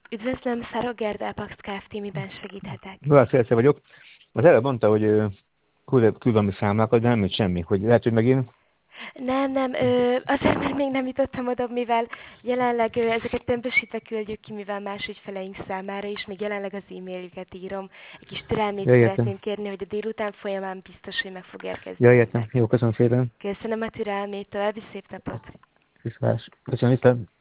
Üdvözlöm, Szarok Gerda, Apax Kft. Miben segíthetek? Dolár Szélce vagyok. Az előbb mondta, hogy küld valami számlákat, de nem jött semmi. Hogy lehet, hogy megint... Nem, azért mert még nem jutottam oda, mivel jelenleg ezeket tömbösítve küldjük ki, mivel más ügyfeleink számára is, még jelenleg az e-mailjüket írom. Egy kis türelmét Ja, értem. szeretném kérni, hogy a délután folyamán biztos, hogy meg fog érkezni Ja, értem. nektek. Jó, köszönöm szépen. Köszönöm a türelmét, további szép napot! Viszlás. Köszönöm, viszlát.